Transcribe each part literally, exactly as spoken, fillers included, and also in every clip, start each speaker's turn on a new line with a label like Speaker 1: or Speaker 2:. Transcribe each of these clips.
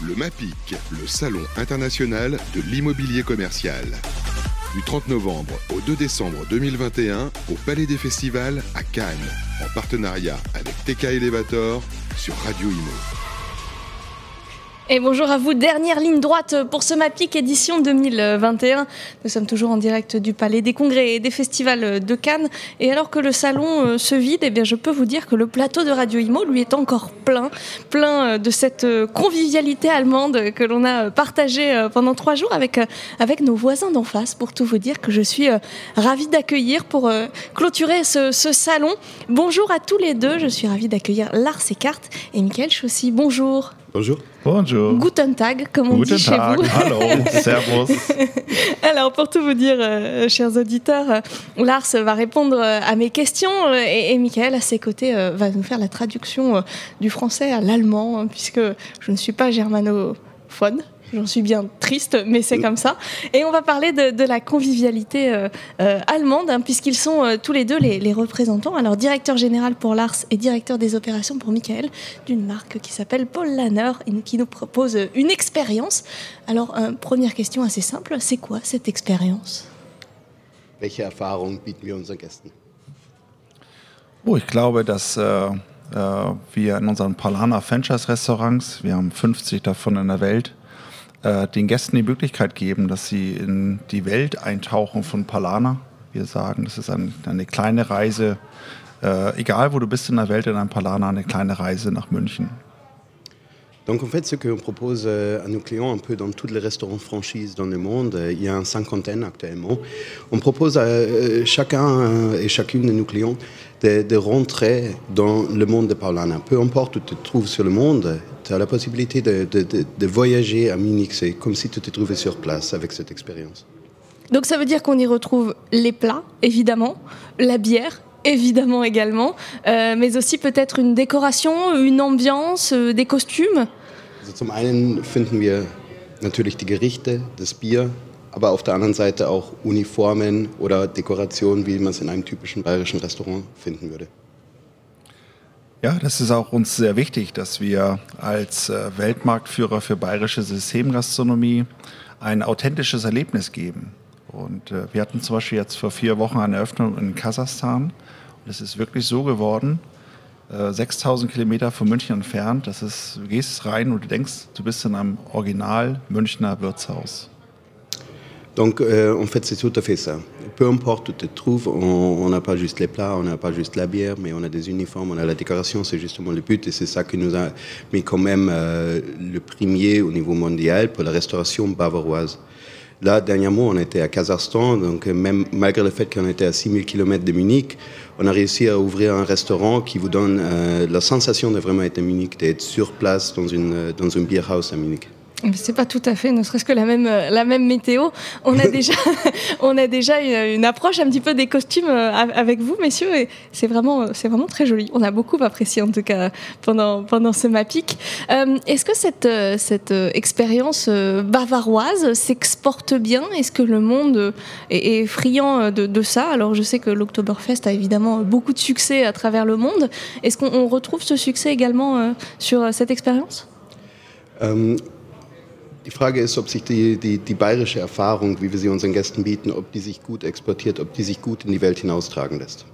Speaker 1: Le MAPIC, le Salon international de l'immobilier commercial. Du trente novembre au deux décembre deux mille vingt et un au Palais des Festivals à Cannes, en partenariat avec T K Elevator sur Radio Imo.
Speaker 2: Et bonjour à vous, dernière ligne droite pour ce MAPIC édition deux mille vingt et un. Nous sommes toujours en direct du Palais des Congrès et des Festivals de Cannes. Et alors que le salon se vide, eh bien je peux vous dire que le plateau de Radio Imo, lui, est encore plein, plein de cette convivialité allemande que l'on a partagée pendant trois jours avec, avec nos voisins d'en face, pour tout vous dire que je suis ravie d'accueillir pour clôturer ce, ce salon. Bonjour à tous les deux, je suis ravie d'accueillir Lars Eckart et Michael Chaussy. Bonjour.
Speaker 3: Bonjour.
Speaker 2: Bonjour. Guten Tag, comme on
Speaker 3: Guten
Speaker 2: dit
Speaker 3: Tag.
Speaker 2: chez vous.
Speaker 3: Hallo, servus.
Speaker 2: Alors, pour tout vous dire, euh, chers auditeurs, euh, Lars va répondre euh, à mes questions euh, et, et Michael, à ses côtés, euh, va nous faire la traduction euh, du français à l'allemand, hein, puisque je ne suis pas germanophone. J'en suis bien triste, mais c'est comme ça. Et on va parler de, de la convivialité euh, euh, allemande, hein, puisqu'ils sont euh, tous les deux les, les représentants. Alors, directeur général pour Lars et directeur des opérations pour Michael, d'une marque qui s'appelle Paul Lanner, et qui nous propose une expérience. Alors, euh, première question assez simple, c'est quoi cette expérience ?
Speaker 3: Welche Erfahrung bieten wir unseren Gästen?
Speaker 4: Oh, ich glaube, dass äh, äh, wir in unseren Paulaner Franchise-Restaurants, wir haben fünfzig davon in der Welt, den Gästen die Möglichkeit geben, dass sie in die Welt eintauchen von Paulaner. Wir sagen, das ist ein, eine kleine Reise, äh, egal wo du bist in der Welt, in einem Paulaner, eine kleine Reise nach München.
Speaker 3: Donc en fait, ce qu'on propose à nos clients un peu dans tous les restaurants franchises dans le monde, il y a une cinquantaine actuellement, on propose à chacun et chacune de nos clients de, de rentrer dans le monde de Paulaner. Peu importe où tu te trouves sur le monde, tu as la possibilité de, de, de, de voyager à Munich. C'est comme si tu te trouvais sur place avec cette expérience.
Speaker 2: Donc ça veut dire qu'on y retrouve les plats, évidemment, la bière, évidemment également, euh, mais aussi peut-être une décoration, une ambiance, euh, des costumes.
Speaker 3: Also zum einen finden wir natürlich die Gerichte, das Bier, aber auf der anderen Seite auch Uniformen oder Dekorationen, wie man es in einem typischen bayerischen Restaurant finden würde.
Speaker 4: Ja, das ist auch uns sehr wichtig, dass wir als äh, Weltmarktführer für bayerische Systemgastronomie ein authentisches Erlebnis geben. Und äh, wir hatten zum Beispiel jetzt vor vier Wochen eine Eröffnung in Kasachstan. Und es ist wirklich so geworden, äh, sechstausend Kilometer von München entfernt, dass es, du gehst rein und du denkst, du bist in einem Original Münchner Wirtshaus.
Speaker 3: Donc, euh, en fait, c'est tout à fait ça. Peu importe où tu te trouves, on n'a pas juste les plats, on n'a pas juste la bière, mais on a des uniformes, on a la décoration, c'est justement le but. Et c'est ça qui nous a mis quand même euh, le premier au niveau mondial pour la restauration bavaroise. Là, dernièrement, on était à Kazakhstan, donc même malgré le fait qu'on était à six mille kilomètres de Munich, on a réussi à ouvrir un restaurant qui vous donne euh, la sensation de vraiment être à Munich, d'être sur place dans, une, dans un beer house à Munich.
Speaker 2: C'est pas tout à fait, ne serait-ce que la même, la même météo. On a déjà, on a déjà une, une approche un petit peu des costumes avec vous, messieurs, et c'est vraiment, c'est vraiment très joli. On a beaucoup apprécié, en tout cas, pendant, pendant ce MAPIC. Euh, est-ce que cette, cette expérience bavaroise s'exporte bien ? Est-ce que le monde est, est friand de, de ça ? Alors, je sais que l'Oktoberfest a évidemment beaucoup de succès à travers le monde. Est-ce qu'on retrouve ce succès également sur cette expérience ?
Speaker 3: ähm Die Frage ist, ob sich die, die, die bayerische Erfahrung, wie wir sie unseren Gästen bieten, ob die sich gut exportiert, ob die sich gut in die Welt hinaustragen lässt.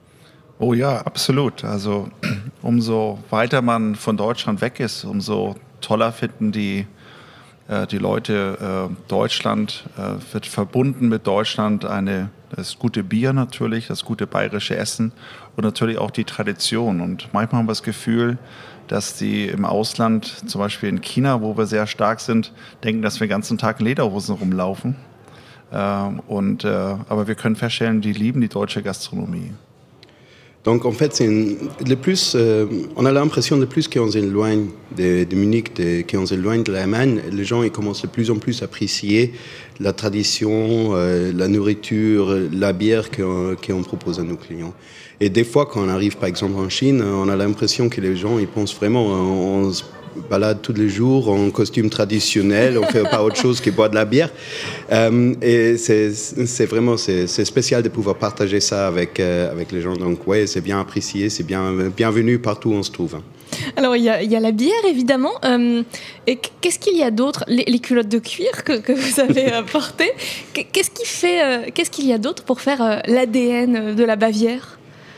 Speaker 4: Oh ja, absolut. Also umso weiter man von Deutschland weg ist, umso toller finden die, äh, die Leute äh, Deutschland, äh, wird verbunden mit Deutschland eine, das gute Bier natürlich, das gute bayerische Essen und natürlich auch die Tradition. Und manchmal haben wir das Gefühl, dass die im Ausland, zum Beispiel in China, wo wir sehr stark sind, denken, dass wir den ganzen Tag in Lederhosen rumlaufen. Ähm, und, äh, aber wir können feststellen, die lieben die deutsche Gastronomie.
Speaker 3: Donc en fait, c'est une, le plus, euh, on a l'impression de plus qu'on s'éloigne de, de Munich, de, qu'on s'éloigne de l'Allemagne, les gens ils commencent de plus en plus à apprécier la tradition, euh, la nourriture, la bière qu'on, qu'on propose à nos clients. Et des fois, quand on arrive par exemple en Chine, on a l'impression que les gens ils pensent vraiment, on, balade tous les jours en costume traditionnel, on ne fait pas autre chose que boire de la bière. Euh, et c'est, c'est vraiment c'est, c'est spécial de pouvoir partager ça avec, euh, avec les gens. Donc oui, c'est bien apprécié, c'est bien, bienvenu partout où on se trouve.
Speaker 2: Alors, il y, y a la bière, évidemment. Euh, et qu'est-ce qu'il y a d'autre ? les, les culottes de cuir que, que vous avez euh, portées. Qu'est-ce, qui fait, euh, qu'est-ce qu'il y a d'autre pour faire euh, l'A D N de la Bavière ?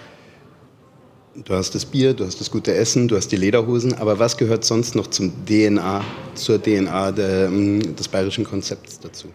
Speaker 3: Du hast das Bier, du hast das gute Essen, du hast die Lederhosen, aber was gehört sonst noch zum D N A, zur D N A de, des bayerischen Konzepts dazu?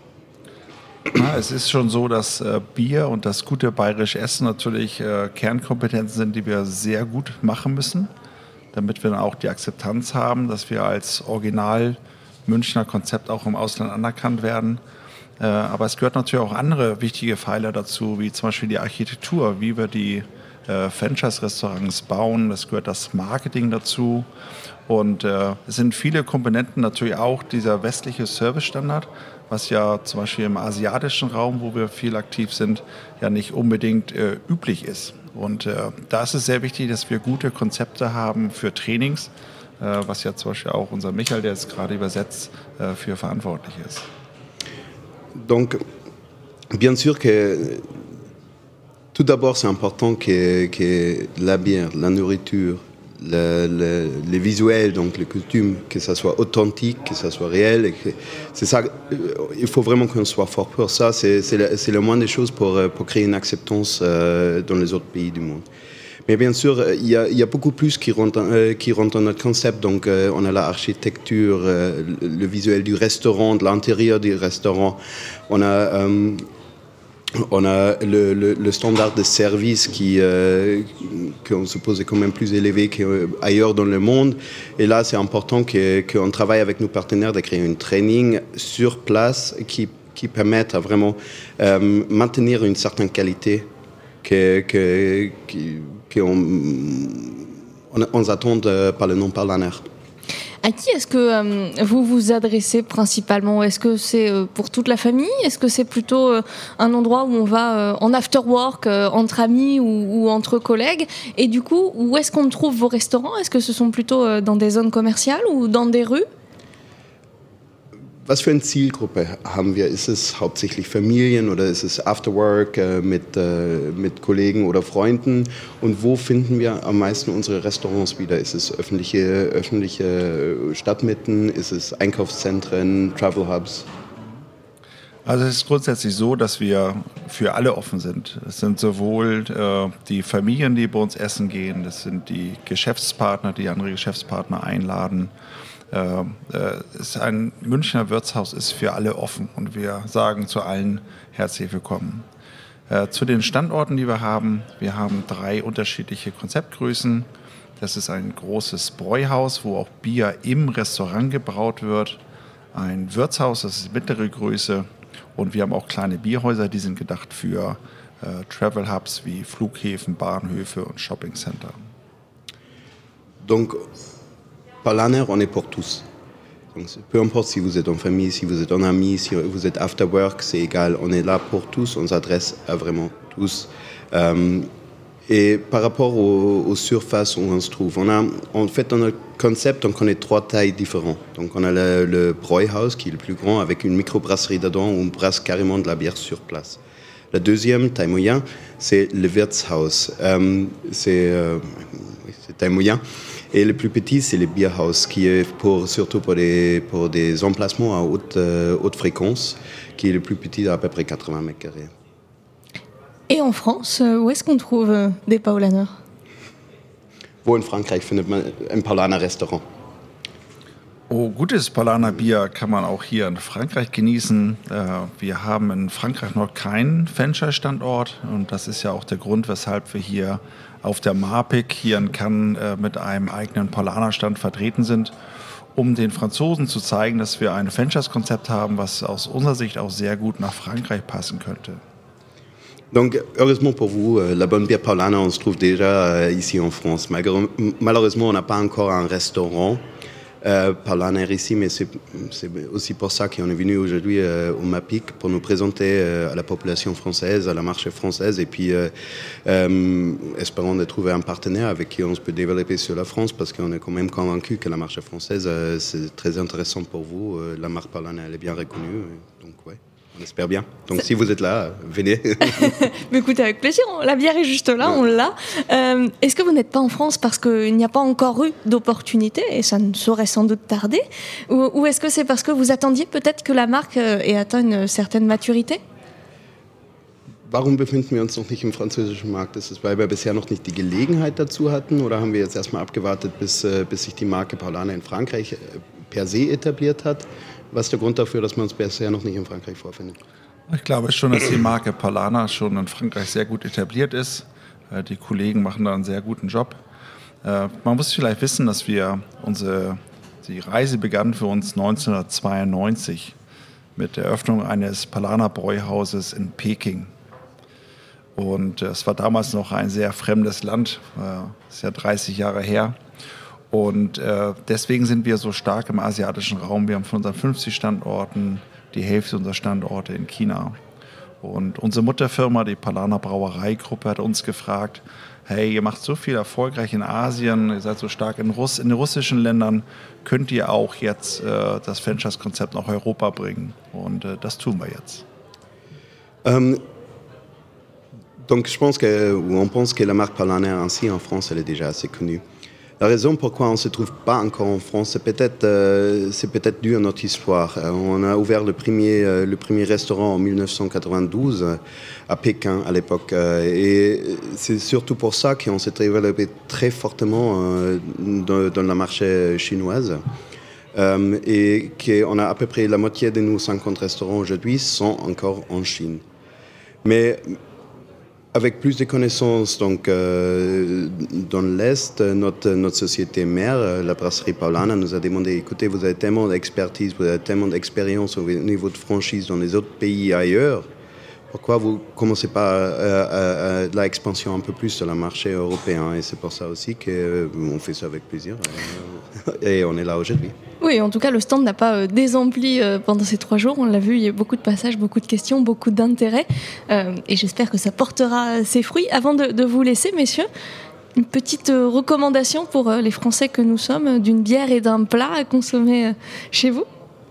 Speaker 4: Ja, es ist schon so, dass äh, Bier und das gute bayerische Essen natürlich äh, Kernkompetenzen sind, die wir sehr gut machen müssen, damit wir dann auch die Akzeptanz haben, dass wir als Original Münchner Konzept auch im Ausland anerkannt werden. Äh, aber es gehört natürlich auch andere wichtige Pfeiler dazu, wie zum Beispiel die Architektur, wie wir die äh, Franchise-Restaurants bauen. Es gehört das Marketing dazu. Und äh, es sind viele Komponenten, natürlich auch dieser westliche Service-Standard, was ja zum Beispiel im asiatischen Raum, wo wir viel aktiv sind, ja nicht unbedingt äh, üblich ist. Und äh, da ist es sehr wichtig, dass wir gute Konzepte haben für Trainings, äh, was ja zum Beispiel auch unser Michael, der jetzt gerade übersetzt, äh, für verantwortlich ist.
Speaker 3: Donc, bien sûr que tout d'abord, c'est important que, que la bière, la nourriture, le, le, les visuels, donc les costumes, que ça soit authentique, que ça soit réel. Et que, c'est ça, il faut vraiment qu'on soit fort pour ça. C'est, c'est, la, c'est le moins des choses pour, pour créer une acceptance euh, dans les autres pays du monde. Mais bien sûr, il y a, il y a beaucoup plus qui rentre, euh, qui rentre dans notre concept. Donc, euh, on a l'architecture, euh, le, le visuel du restaurant, de l'intérieur du restaurant. On a... Euh, On a le, le, le standard de service qui, euh, qu'on suppose est quand même plus élevé qu'ailleurs dans le monde. Et là, c'est important que, qu'on travaille avec nos partenaires de créer un training sur place qui, qui permette à vraiment euh, maintenir une certaine qualité que, que, que, qu'on on, on attend par le non-parlanaire.
Speaker 2: À qui est-ce que euh, vous vous adressez principalement ? Est-ce que c'est euh, pour toute la famille ? Est-ce que c'est plutôt euh, un endroit où on va euh, en after work, euh, entre amis ou, ou entre collègues ? Et du coup, où est-ce qu'on trouve vos restaurants ? Est-ce que ce sont plutôt euh, dans des zones commerciales ou dans des rues ?
Speaker 3: Was für eine Zielgruppe haben wir? Ist es hauptsächlich Familien oder ist es Afterwork äh, mit, äh, mit Kollegen oder Freunden? Und wo finden wir am meisten unsere Restaurants wieder? Ist es öffentliche, öffentliche Stadtmitten? Ist es Einkaufszentren, Travel Hubs?
Speaker 4: Also es ist grundsätzlich so, dass wir für alle offen sind. Es sind sowohl äh, die Familien, die bei uns essen gehen, das sind die Geschäftspartner, die andere Geschäftspartner einladen. Äh, äh, ist ein Münchner Wirtshaus ist für alle offen und wir sagen zu allen herzlich willkommen. Äh, zu den Standorten, die wir haben, wir haben drei unterschiedliche Konzeptgrößen. Das ist ein großes Bräuhaus, wo auch Bier im Restaurant gebraut wird. Ein Wirtshaus, das ist die mittlere Größe. Und wir haben auch kleine Bierhäuser, die sind gedacht für äh, Travel Hubs wie Flughäfen, Bahnhöfe und Shoppingcenter.
Speaker 3: Donc, Parlanaire, on est pour tous. Donc, peu importe si vous êtes en famille, si vous êtes en amis, si vous êtes after work, c'est égal. On est là pour tous, on s'adresse à vraiment tous. Euh, et par rapport aux, aux surfaces où on se trouve, on a, en fait, dans notre concept, on connaît trois tailles différentes. Donc, on a le, le Bräuhaus, qui est le plus grand, avec une microbrasserie dedans, où on brasse carrément de la bière sur place. La deuxième, taille moyenne, c'est le Wirtshaus. Euh, c'est, euh, c'est taille moyenne. Et le plus petit, c'est le Bierhaus, qui est pour, surtout pour des, pour des emplacements à haute, euh, haute fréquence, qui est le plus petit à peu près quatre-vingts mètres carrés.
Speaker 2: Et en France, où est-ce qu'on trouve euh, des Paulaner ?
Speaker 3: Wo in Frankreich findet man ein Paulaner Restaurant?
Speaker 4: Oh, gutes Paulaner Bier kann man auch hier in Frankreich genießen. Wir haben in Frankreich noch keinen Franchise-Standort und das ist ja auch der Grund, weshalb wir hier auf der MAPIC hier in Cannes mit einem eigenen Paulaner-Stand vertreten sind, um den Franzosen zu zeigen, dass wir ein Franchise-Konzept haben, was aus unserer Sicht auch sehr gut nach Frankreich passen könnte.
Speaker 3: Donc, heureusement pour vous, la bonne bière Paulaner, on se trouve déjà ici en France. Malheureusement, on n'a pas encore un restaurant. euh, Paulaner ici, mais c'est, c'est aussi pour ça qu'on est venu aujourd'hui euh, au MAPIC pour nous présenter euh, à la population française, à la marché française, et puis euh, euh, espérons de trouver un partenaire avec qui on peut développer sur la France, parce qu'on est quand même convaincu que la marché française, euh, c'est très intéressant pour vous. Euh, la marque Paulaner, elle est bien reconnue, donc ouais. On espère bien. Donc, si vous êtes là, venez.
Speaker 2: Mais écoutez, avec plaisir. La bière est juste là, on l'a. Euh, est-ce que vous n'êtes pas en France parce qu'il n'y a pas encore eu d'opportunité, et ça ne saurait sans doute tarder, ou, ou est-ce que c'est parce que vous attendiez peut-être que la marque ait atteint une certaine maturité?
Speaker 3: Warum befinden wir uns noch nicht im französischen Markt? Ist es, weil wir bisher noch nicht die Gelegenheit dazu hatten, oder haben wir jetzt erstmal abgewartet, bis, bis sich die Marke Paulaner in Frankreich per se etabliert hat? Was ist der Grund dafür, dass man uns bisher noch nicht in Frankreich vorfindet?
Speaker 4: Ich glaube schon, dass die Marke Paulaner schon in Frankreich sehr gut etabliert ist. Die Kollegen machen da einen sehr guten Job. Man muss vielleicht wissen, dass wir unsere, die Reise begann für uns neunzehnhundertzweiundneunzig mit der Eröffnung eines Paulaner Bräuhauses in Peking. Und es war damals noch ein sehr fremdes Land, das ist ja dreißig Jahre her. Und äh, deswegen sind wir so stark im asiatischen Raum. Wir haben von unseren fünfzig Standorten die Hälfte unserer Standorte in China. Und unsere Mutterfirma, die Paulaner Brauereigruppe, hat uns gefragt, hey, ihr macht so viel erfolgreich in Asien, ihr seid so stark in, Russ- in den russischen Ländern, könnt ihr auch jetzt äh, das Franchise-Konzept nach Europa bringen? Und äh, das tun wir jetzt.
Speaker 3: Um, donc je pense que, ou on pense que la marque Paulaner ainsi en France, elle est déjà assez connue. La raison pourquoi on ne se trouve pas encore en France, c'est peut-être, euh, c'est peut-être dû à notre histoire. Euh, on a ouvert le premier, euh, le premier restaurant en dix-neuf cent quatre-vingt-douze euh, à Pékin à l'époque. Euh, et c'est surtout pour ça qu'on s'est développé très fortement euh, dans, dans la marché chinoise. Euh, et qu'on a à peu près la moitié de nos cinquante restaurants aujourd'hui sont encore en Chine. Mais avec plus de connaissances donc, euh, dans l'Est, notre, notre société mère, la brasserie Paulaner, nous a demandé, écoutez, vous avez tellement d'expertise, vous avez tellement d'expérience au niveau de franchise dans les autres pays ailleurs, pourquoi vous ne commencez pas à, à, à l'expansion un peu plus sur le marché européen? Et c'est pour ça aussi qu'on fait ça avec plaisir. Et on est là aujourd'hui.
Speaker 2: Oui, en tout cas, le stand n'a pas désempli pendant ces trois jours. On l'a vu, il y a eu beaucoup de passages, beaucoup de questions, beaucoup d'intérêt. Euh, et j'espère que ça portera ses fruits. Avant de, de vous laisser, messieurs, une petite recommandation pour les Français que nous sommes, d'une bière et d'un plat à consommer chez vous?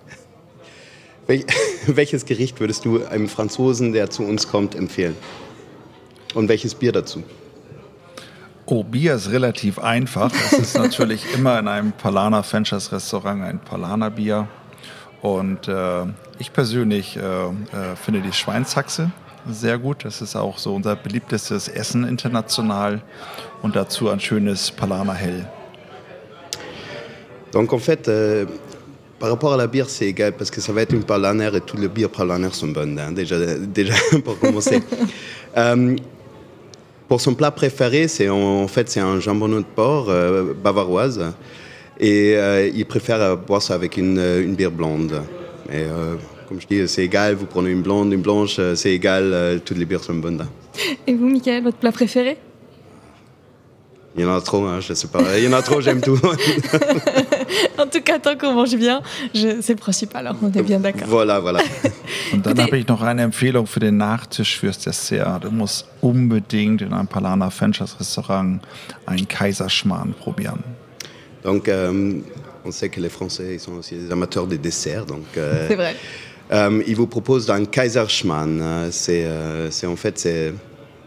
Speaker 3: Welches Gericht würdest du einem Franzosen, der zu uns kommt, empfehlen? Und welches Bier dazu?
Speaker 4: Oh, Bier ist relativ einfach. Es ist natürlich immer in einem Paulaner Franchise-Restaurant ein Paulaner Bier. Und äh, ich persönlich äh, äh, finde die Schweinshaxe sehr gut. Das ist auch so unser beliebtestes Essen international. Und dazu ein schönes Paulaner Hell.
Speaker 3: Donc en fait, euh, par rapport à la bière, c'est égal parce que ça va être une Paulaner et toutes les bières Paulaner sont bonnes, hein, déjà, déjà pour commencer. euh, pour son plat préféré, c'est en, en fait c'est un jambon de porc euh, bavaroise et euh, il préfère boire ça avec une, une bière blonde. Et euh, comme je dis, c'est égal, vous prenez une blonde, une blanche, c'est égal, euh, toutes les bières sont bonnes.
Speaker 2: Et vous, Michael, votre plat préféré?
Speaker 3: Il y en a trop, hein, je ne sais pas. Il y en a trop, j'aime tout.
Speaker 2: En tout cas, tant qu'on mange bien, je, c'est le principal, alors on est bien d'accord.
Speaker 3: Voilà, voilà.
Speaker 4: Und dann habe ich noch eine Empfehlung für den Nachtisch, fürs Dessert. Du musst unbedingt in einem Paulaner Franchise-Restaurant einen Kaiserschmarrn probieren.
Speaker 3: Donc, euh, on sait que les Français ils sont aussi des amateurs des desserts. Donc, euh,
Speaker 2: c'est vrai.
Speaker 3: Euh, ils vous proposent un Kaiserschmarrn. C'est, euh, c'est en fait... c'est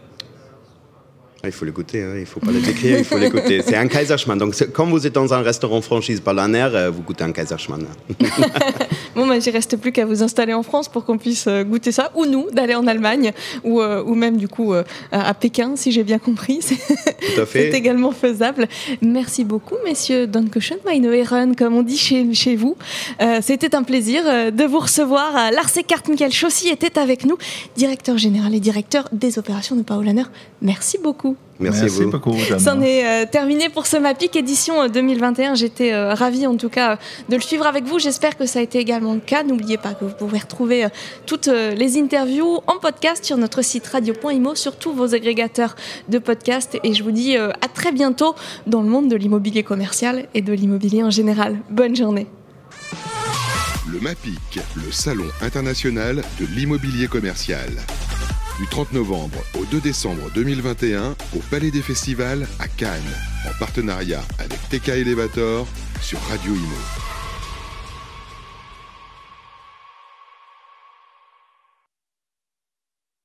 Speaker 3: Il faut le goûter, hein. Il ne faut pas le décrire, il faut le goûter. C'est un Kaiserschmarrn. Donc, quand vous êtes dans un restaurant franchise Paulaner, vous goûtez un Kaiserschmarrn.
Speaker 2: Bon, ben, il ne reste plus qu'à vous installer en France pour qu'on puisse goûter ça. Ou nous, d'aller en Allemagne, ou, euh, ou même du coup euh, à Pékin, si j'ai bien compris. C'est,
Speaker 3: Tout à fait.
Speaker 2: C'est également faisable. Merci beaucoup, messieurs. Dankeschön, meine Herren, comme on dit chez, chez vous. Euh, c'était un plaisir de vous recevoir. Lars Eckart, Michael Chaussy était avec nous, directeur général et directeur des opérations de Paulaner. Merci beaucoup. beaucoup.
Speaker 3: Merci,
Speaker 4: Merci
Speaker 3: à vous.
Speaker 4: beaucoup.
Speaker 2: C'en est euh, terminé pour ce MAPIC édition deux mille vingt et un. J'étais euh, ravie en tout cas de le suivre avec vous. J'espère que ça a été également le cas. N'oubliez pas que vous pouvez retrouver euh, toutes euh, les interviews en podcast sur notre site radio point imo, sur tous vos agrégateurs de podcasts. Et je vous dis euh, à très bientôt dans le monde de l'immobilier commercial et de l'immobilier en général. Bonne journée.
Speaker 1: Le MAPIC, le salon international de l'immobilier commercial. Du trente novembre au deux décembre deux mille vingt et un au Palais des Festivals à Cannes, en partenariat avec T K Elevator sur Radio Imo.